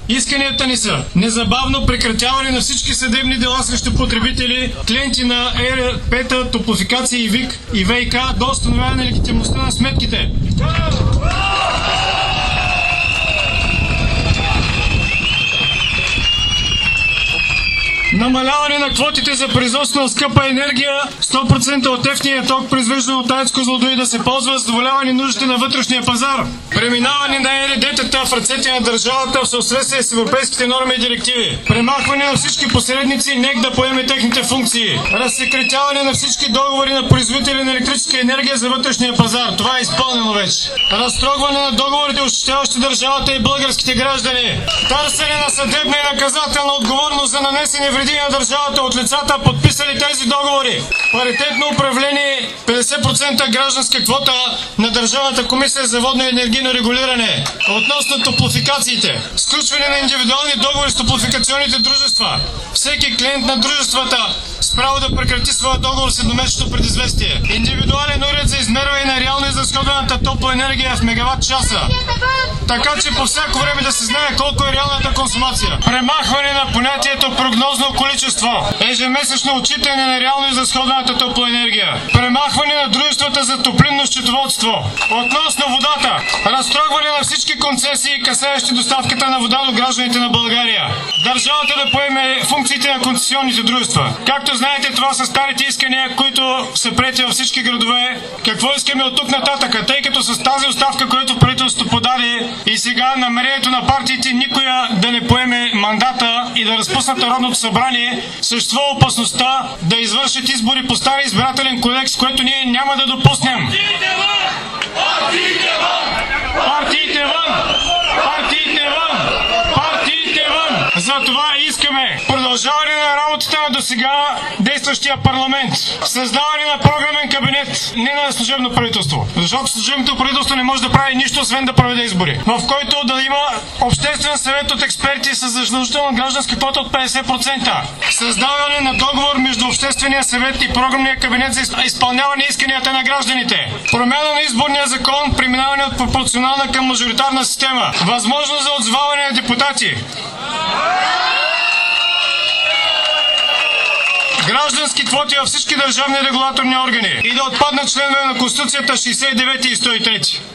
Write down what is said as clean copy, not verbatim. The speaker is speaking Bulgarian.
Исканията ни са незабавно прекратяване на всички съдебни дела срещу потребители, клиенти на ЕРП-та, топлофикация и ВИК и ВИК до установяване на легитимността на сметките. Намаляване на квотите за производство на скъпа енергия, 100% от ефтиния ток, произвеждан от АЕЦ Козлодуй, да се ползва задоволяване нуждите на вътрешния пазар. Преминаване на ЕРД-тата в ръцете на държавата в съответствие с европейските норми и директиви. Премахване на всички посредници, НЕК да поеме техните функции. Разсекретяване на всички договори на производители на електрическа енергия за вътрешния пазар. Това е изпълнено вече. Разтрогване на договорите, ощетяващи държавата и българските граждани. Търсене на съдебна и наказателна отговорност за нанесени вреди на държавата от лицата, подписали тези договори. Паритетно управление, 50% гражданска квота на Държавната комисия за водно и енергийно регулиране. Относно топлофикациите. Сключване на индивидуални договори с топлофикационните дружества. Всеки клиент на дружествата с право да прекрати своя договор с едномесечно предизвестие. Индивидуален уред за измерване на реално изразходваната топлоенергия в мегаватт часа. Така че по всяко време да се знае колко е реалната консумация. Премахване на понятието прогнозно количество. Ежемесечно отчитане на реално изразходваната топлоенергия. Премахване на дружествата за топлинно счетоводство. Относно водата. Разтрогване на всички концесии, касаещи доставката на вода до гражданите на България. Държавата да поеме функциите на концесионните дружества. Както знаете, това са старите искания, които са приети във всички градове. Какво искаме от тук нататък? Тъй като с тази оставка, която правителството подаде и сега намерението на партиите никоя да не поеме мандата и да разпуснат Народното събрание, съществува опасността да извършат избори по стария избирателен кодекс, което ние няма да допуснем. Партиите вън! Партиите вън! Партиите вън! Партиите вън! Затова искаме продължаване на работата на досега действащия парламент. Създаване на програмен кабинет, не на служебно правителство. Защото служебното правителство не може да прави нищо, освен да проведе избори. В който да има обществен съвет от експерти с задължителна гражданска квота от 50%. Създаване на договор между Обществения съвет и програмния кабинет за изпълняване исканията на гражданите. Промяна на изборния закон, преминаване от пропорционална към мажоритарна система. Възможност за отзоваване на депутати. Граждански квоти във всички държавни регулаторни органи и да отпаднат членове на Конституцията 69 и 103.